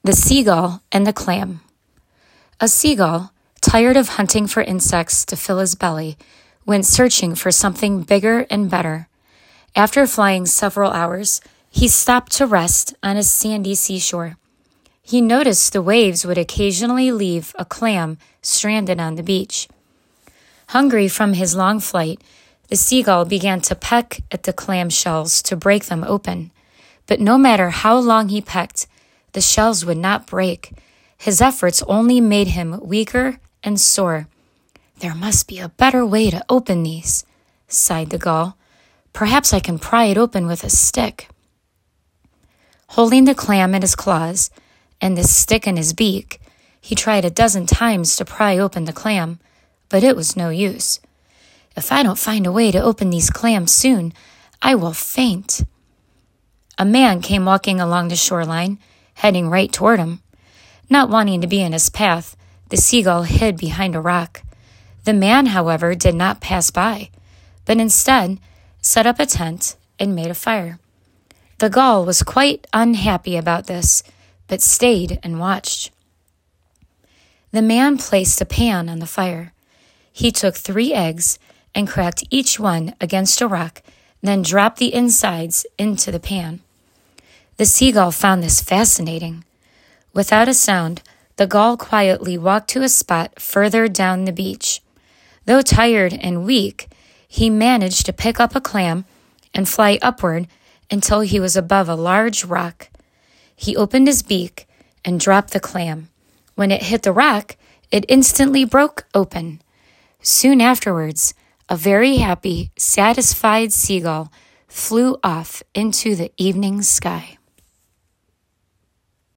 The Seagull and the Clam. A seagull, tired of hunting for insects to fill his belly, went searching for something bigger and better. After flying several hours, he stopped to rest on a sandy seashore. He noticed the waves would occasionally leave a clam stranded on the beach. Hungry from his long flight, the seagull began to peck at the clam shells to break them open. But no matter how long he pecked, the shells would not break. His efforts only made him weaker and sore. "There must be a better way to open these," sighed the gull. "Perhaps I can pry it open with a stick." Holding the clam in his claws and the stick in his beak, he tried a dozen times to pry open the clam, but it was no use. "If I don't find a way to open these clams soon, I will faint." A man came walking along the shoreline, heading right toward him. Not wanting to be in his path, the seagull hid behind a rock. The man, however, did not pass by, but instead set up a tent and made a fire. The gull was quite unhappy about this, but stayed and watched. The man placed a pan on the fire. He took 3 eggs and cracked each one against a rock, then dropped the insides into the pan. The seagull found this fascinating. Without a sound, the gull quietly walked to a spot further down the beach. Though tired and weak, he managed to pick up a clam and fly upward until he was above a large rock. He opened his beak and dropped the clam. When it hit the rock, it instantly broke open. Soon afterwards, a very happy, satisfied seagull flew off into the evening sky.